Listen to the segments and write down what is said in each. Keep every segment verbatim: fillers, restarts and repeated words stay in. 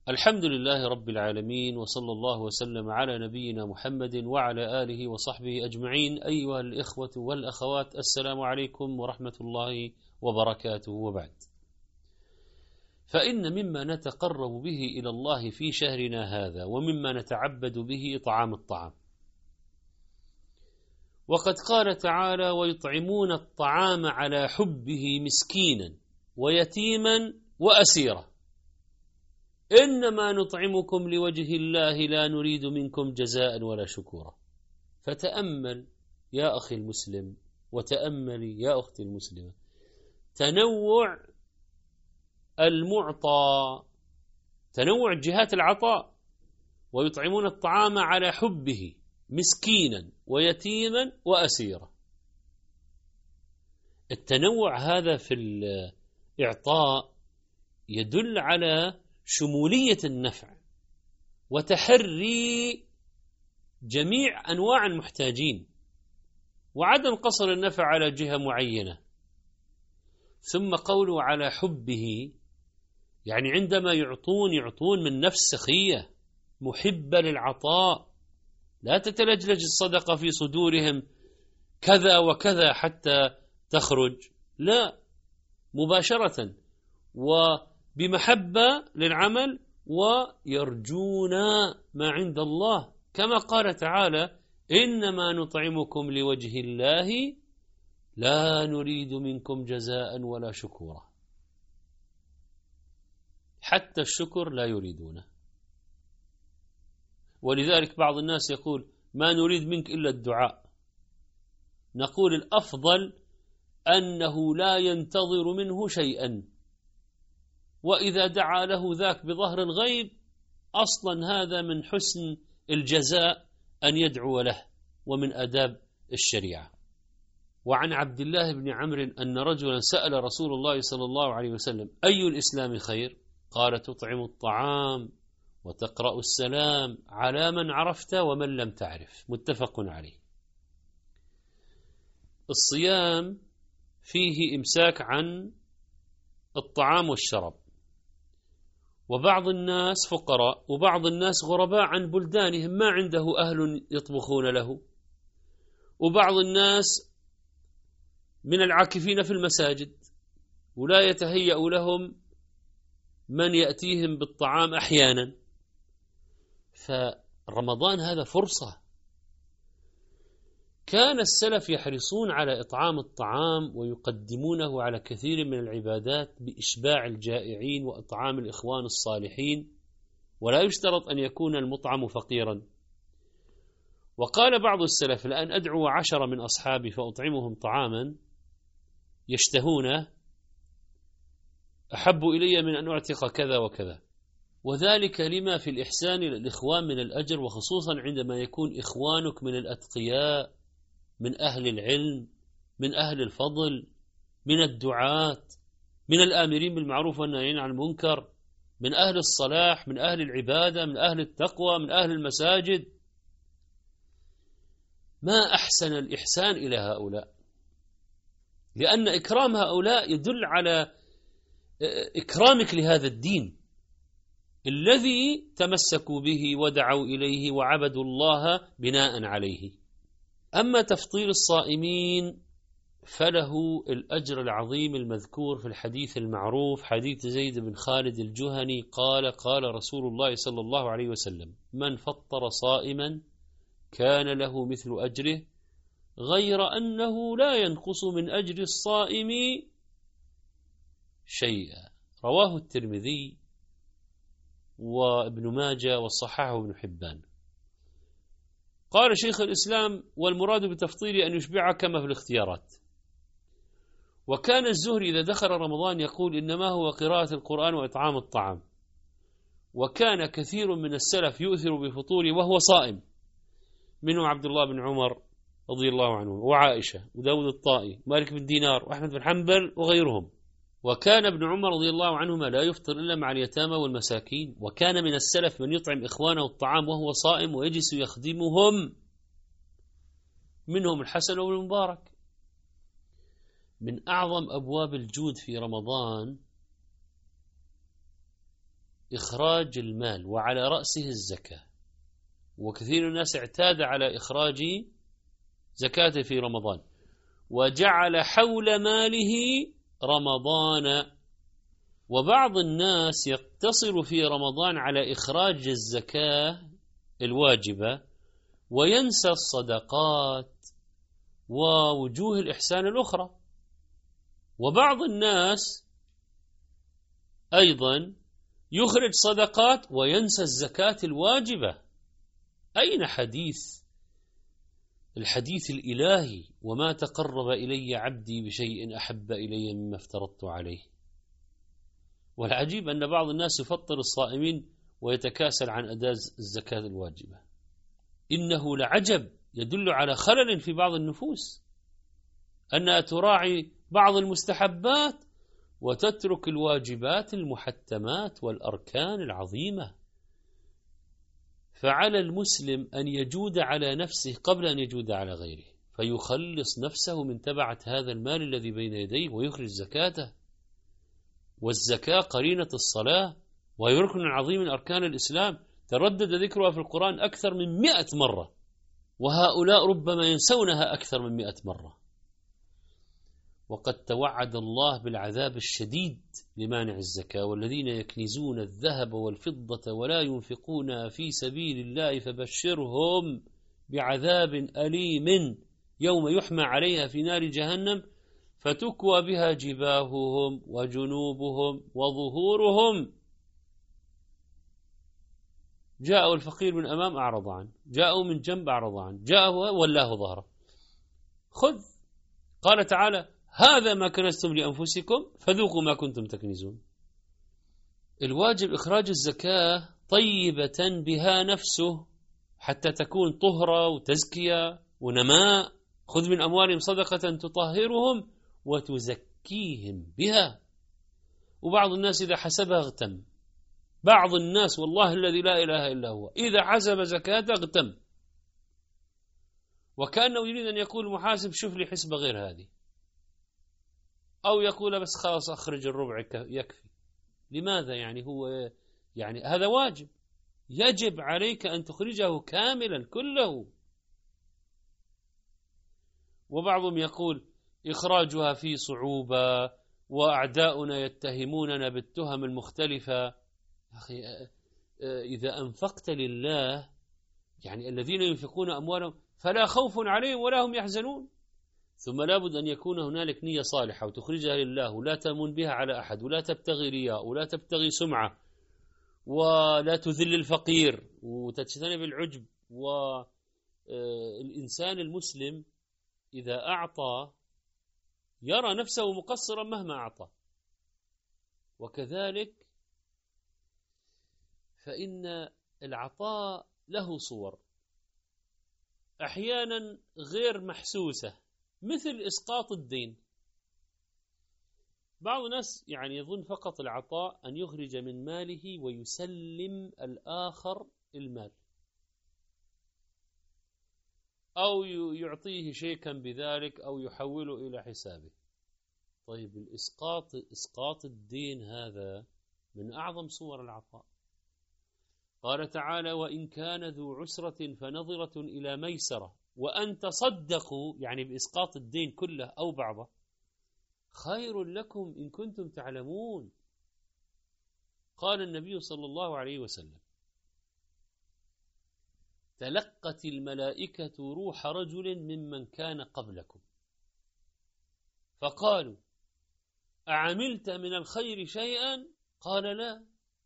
الحمد لله رب العالمين، وصلى الله وسلم على نبينا محمد وعلى آله وصحبه أجمعين. أيها الإخوة والأخوات، السلام عليكم ورحمة الله وبركاته. وبعد، فإن مما نتقرب به إلى الله في شهرنا هذا ومما نتعبد به إطعام الطعام. وقد قال تعالى: ويطعمون الطعام على حبه مسكينا ويتيما وأسيرا إنما نطعمكم لوجه الله لا نريد منكم جزاء ولا شكورا. فتأمل يا أخي المسلم، وتأملي يا أختي المسلمة، تنوع المعطى، تنوع جهات العطاء. ويطعمون الطعام على حبه مسكينا ويتيما وأسيرا. التنوع هذا في الإعطاء يدل على شمولية النفع وتحري جميع أنواع المحتاجين، وعدم قصر النفع على جهة معينة. ثم قوله على حبه، يعني عندما يعطون يعطون من نفس سخية محبة للعطاء، لا تتلجلج الصدقة في صدورهم كذا وكذا حتى تخرج، لا، مباشرة وبمحبة للعمل، ويرجون ما عند الله، كما قال تعالى: إنما نطعمكم لوجه الله لا نريد منكم جزاء ولا شكورا. حتى الشكر لا يريدونه. ولذلك بعض الناس يقول: ما نريد منك إلا الدعاء. نقول: الأفضل أنه لا ينتظر منه شيئا، وإذا دعا له ذاك بظهر الغيب أصلا هذا من حسن الجزاء أن يدعو له، ومن آداب الشريعة. وعن عبد الله بن عمرو أن رجلا سأل رسول الله صلى الله عليه وسلم: أي الإسلام خير؟ قال: تطعم الطعام وتقرأ السلام على من عرفت ومن لم تعرف. متفق عليه. الصيام فيه إمساك عن الطعام والشراب، وبعض الناس فقراء وبعض الناس غرباء عن بلدانهم، ما عنده أهل يطبخون له، وبعض الناس من العاكفين في المساجد ولا يتهيأ لهم من يأتيهم بالطعام أحيانا. فرمضان هذا فرصة. كان السلف يحرصون على إطعام الطعام ويقدمونه على كثير من العبادات بإشباع الجائعين وإطعام الإخوان الصالحين، ولا يشترط أن يكون المطعم فقيرا. وقال بعض السلف: لأن أدعو عشرة من أصحابي فأطعمهم طعاما يشتهونه أحب إلي من أن أعتق كذا وكذا. وذلك لما في الإحسان للإخوان من الأجر، وخصوصا عندما يكون إخوانك من الأتقياء، من أهل العلم، من أهل الفضل، من الدعاة، من الآمرين بالمعروف والناهين عن المنكر، من أهل الصلاح، من أهل العبادة، من أهل التقوى، من أهل المساجد. ما أحسن الإحسان إلى هؤلاء، لأن إكرام هؤلاء يدل على إكرامك لهذا الدين الذي تمسكوا به ودعوا إليه وعبدوا الله بناء عليه. أما تفطير الصائمين فله الأجر العظيم المذكور في الحديث المعروف، حديث زيد بن خالد الجهني قال: قال رسول الله صلى الله عليه وسلم: من فطر صائما كان له مثل أجره غير أنه لا ينقص من أجر الصائم شيئا. رواه الترمذي وابن ماجه وصححه ابن حبان. قال شيخ الإسلام: والمراد بتفطير أن يشبع كما في الاختيارات. وكان الزهري إذا دخل رمضان يقول: إنما هو قراءة القرآن وإطعام الطعام. وكان كثير من السلف يؤثر بفطوره وهو صائم، منهم عبد الله بن عمر رضي الله عنه، وعائشة، وداود الطائي، ومالك بن دينار، وأحمد بن حنبل، وغيرهم. وكان ابن عمر رضي الله عنهما لا يفطر إلا مع اليتامى والمساكين. وكان من السلف من يطعم إخوانه الطعام وهو صائم ويجلس يخدمهم، منهم الحسن والمبارك. من أعظم أبواب الجود في رمضان إخراج المال وعلى رأسه الزكاة، وكثير من الناس اعتاد على إخراج زكاة في رمضان، وجعل حول ماله رمضان. وبعض الناس يقتصر في رمضان على إخراج الزكاة الواجبة وينسى الصدقات ووجوه الإحسان الأخرى. وبعض الناس أيضا يخرج صدقات وينسى الزكاة الواجبة. أين حديث الحديث الإلهي وما تقرب إلي عبدي بشيء أحب إلي مما افترضت عليه؟ والعجيب أن بعض الناس يفطر الصائمين ويتكاسل عن أداء الزكاة الواجبة. إنه لعجب يدل على خلل في بعض النفوس أنها تراعي بعض المستحبات وتترك الواجبات المحتمات والأركان العظيمة. فعلى المسلم أن يجود على نفسه قبل أن يجود على غيره، فيخلص نفسه من تبعة هذا المال الذي بين يديه ويخرج زكاته. والزكاة قرينة الصلاة وهي ركن عظيم من أركان الإسلام، تردد ذكرها في القرآن أكثر من مئة مرة، وهؤلاء ربما ينسونها أكثر من مئة مرة. وقد توعد الله بالعذاب الشديد لمانع الزكاة: والذين يكنزون الذهب والفضة ولا ينفقونها في سبيل الله فبشرهم بعذاب أليم يوم يحمى عليها في نار جهنم فتكوى بها جباههم وجنوبهم وظهورهم. جاءوا الفقير من أمام أعرض عنه، جاءوا من جنب أعرض عنه، جاءوا ولاه ظهره. خذ، قال تعالى: هذا ما كنزتم لأنفسكم فذوقوا ما كنتم تكنزون. الواجب إخراج الزكاة طيبة بها نفسه حتى تكون طهرة وتزكية ونماء. خذ من أموالهم صدقة تطهرهم وتزكيهم بها. وبعض الناس إذا حسبها اغتم. بعض الناس والله الذي لا إله إلا هو إذا حسب زكاة اغتم، وكأنه يريد أن يقول محاسب: شوف لي حسبة غير هذه، أو يقول بس خلاص أخرج الربع يكفي. لماذا؟ يعني هو يعني هذا واجب، يجب عليك أن تخرجه كاملا كله. وبعضهم يقول إخراجها في صعوبة وأعداؤنا يتهموننا بالتهم المختلفة. أخي، إذا أنفقت لله، يعني الذين ينفقون أموالهم فلا خوف عليهم ولا هم يحزنون. ثم لابد أن يكون هنالك نية صالحة وتخرجها لله ولا تمن بها على أحد ولا تبتغي رياء ولا تبتغي سمعة ولا تذل الفقير وتجتنب العجب. والإنسان المسلم إذا أعطى يرى نفسه مقصرا مهما أعطى. وكذلك فإن العطاء له صور أحيانا غير محسوسة، مثل إسقاط الدين. بعض الناس يعني يظن فقط العطاء أن يخرج من ماله ويسلم الآخر المال، أو يعطيه شيئا بذلك أو يحوله إلى حسابه. طيب، الإسقاط إسقاط الدين هذا من أعظم صور العطاء. قال تعالى: وإن كان ذو عسرة فنظرة إلى ميسرة وأن تصدقوا، يعني بإسقاط الدين كله أو بعضه، خير لكم إن كنتم تعلمون. قال النبي صلى الله عليه وسلم: تلقت الملائكة روح رجل ممن كان قبلكم فقالوا: أعملت من الخير شيئا؟ قال: لا.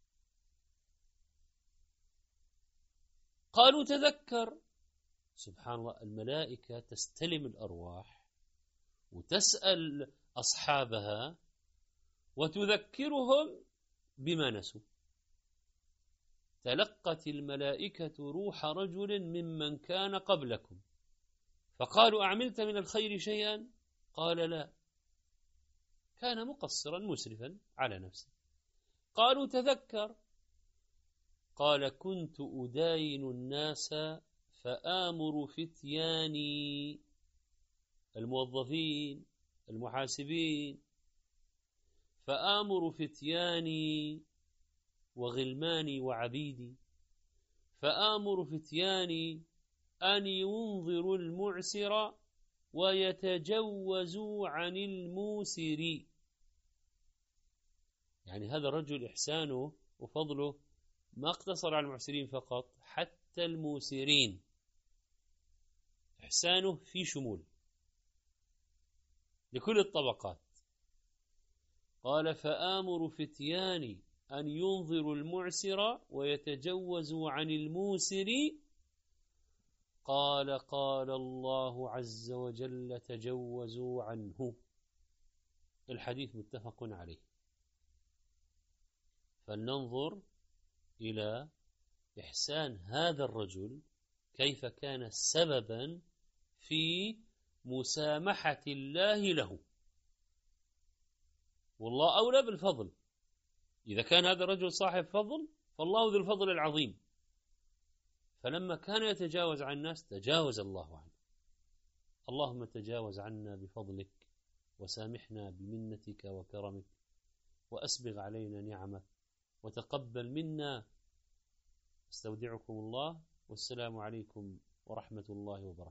قالوا: تذكر. سبحان الله، الملائكة تستلم الأرواح وتسأل أصحابها وتذكرهم بما نسوا. تلقت الملائكة روح رجل ممن كان قبلكم فقالوا: أعملت من الخير شيئا؟ قال: لا. كان مقصرا مسرفا على نفسه. قالوا: تذكر. قال: كنت أداين الناس فآمر فتياني الموظفين المحاسبين، فآمر فتياني وغلماني وعبيدي، فآمر فتياني أن ينظروا المعسر ويتجوزوا عن الموسر. يعني هذا الرجل إحسانه وفضله ما اقتصر على المعسرين فقط، حتى الموسرين إحسانه في شمول لكل الطبقات. قال فآمر فتياني أن ينظروا المعسر ويتجوزوا عن الموسر. قال قال الله عز وجل تجوزوا عنه. الحديث متفق عليه. فلننظر إلى إحسان هذا الرجل كيف كان سببا في مسامحة الله له، والله أولى بالفضل. إذا كان هذا الرجل صاحب فضل فالله ذو الفضل العظيم، فلما كان يتجاوز عن الناس تجاوز الله عنه. اللهم تجاوز عنا بفضلك وسامحنا بمنتك وكرمك وأسبغ علينا نعمك وتقبل منا. استودعكم الله والسلام عليكم ورحمة الله وبركاته.